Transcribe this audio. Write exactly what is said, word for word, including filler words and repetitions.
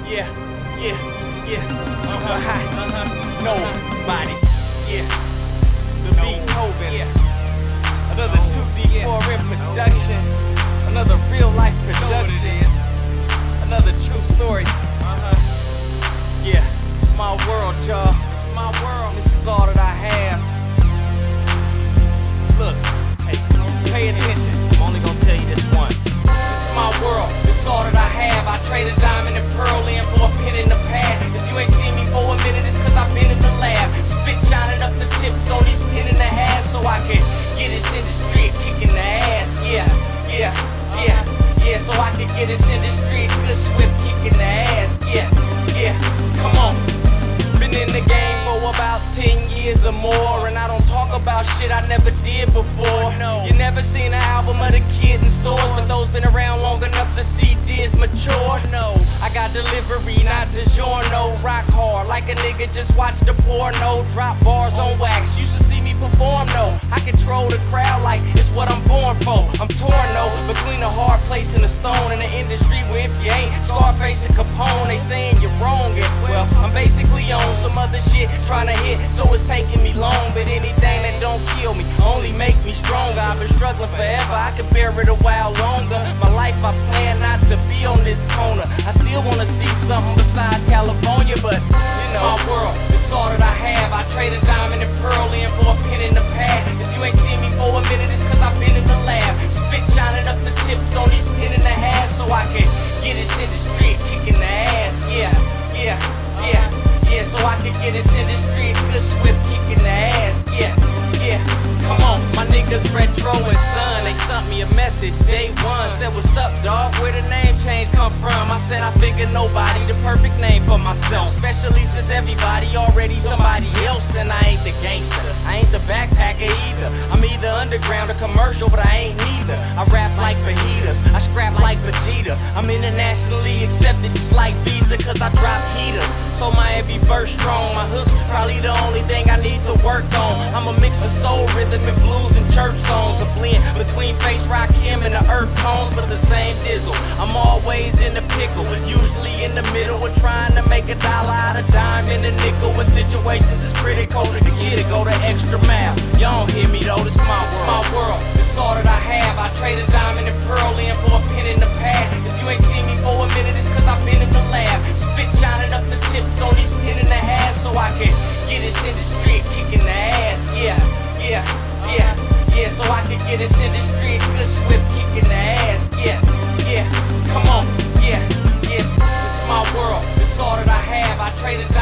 Yeah, yeah, yeah, super Uh-huh, high, uh-huh, nobody, yeah, the No. Beethoven, Yeah. another No. two D Yeah. four in production, another real life Know what it production, is. another true story, Uh-huh. yeah, it's my world, y'all, It's my world. this is all that I have. Look, hey, pay attention, I'm only gonna tell you this once. This is my world, this is all that I have. I trade a diamond and pearl in for a pen in the pad. If you ain't seen me for a minute, it's cause I've been in the lab. Spit shining up the tips on these ten and a half, so I can get this industry kicking the ass. Yeah, yeah, yeah, yeah, so I can get this industry good swift kicking the ass. Yeah, yeah, come on. Been in the game for about ten years or more, and I don't talk about shit I never did before. No. You never seen an album of the kid in stores, but those been around long enough to see Diz mature. No. I got delivery, not DiGiorno. Rock hard like a nigga just watch the porno. Drop bars on wax, you should see me perform though. I control the crowd like it's what I'm born for. I'm torn though, between a hard place and a stone in the industry where if you ain't Scarface and Capone, they saying you're wrong. And well, I'm basically on some other shit trying to hit, so it's taking me long. But anything that don't kill me only make me stronger. I've been struggling forever, I could bear it a while longer. My life I plan not to be on this corner. I still wanna see something besides California, but you know, my world, it's all that I have. I trade a diamond and pearl in for a pen in the pad. If you ain't seen me for a minute, it's cause I've been in the lab. Spit shining up the tips on these ten and a half, so I can get this industry kicking the ass. Yeah, yeah, yeah, yeah, so I can get this industry good swift kicking the ass. Yeah, yeah, come on, my niggas Retro and Son, they sent me a message day one. Said, what's up, dog? Where the name change come from? I said, I figured nobody, the perfect name for myself. Especially since everybody already somebody else. And I ain't the gangster, I ain't the backpacker either. I'm either underground or commercial, but I ain't neither. I rap like fajitas, I scrap like Vegeta. I'm internationally accepted just like Visa, cause I drop heaters. So my every verse strong, my hooks probably the only thing I need to work on. I'm a mix of soul, rhythm, and blues and church songs. A blend between face rock, him and the earth tones, but the same dizzle. I'm always in the pickle, usually in the middle of trying to make a dollar out of dime and a nickel. When situations is critical, the kid go the extra mile. Y'all don't hear me though, this my world. my world. This all that I have. I trade a diamond and pearl in for a pen in the pad. If you ain't seen me for a minute, it's cause I've been in the lab. Spit shining up the tips on these ten and a half, so I can get this industry kicking the ass. Yeah, yeah, yeah, yeah, so I can get this industry good swift kicking the ass. Yeah, yeah, come on, yeah, yeah, this is my world, this is all that I have. I traded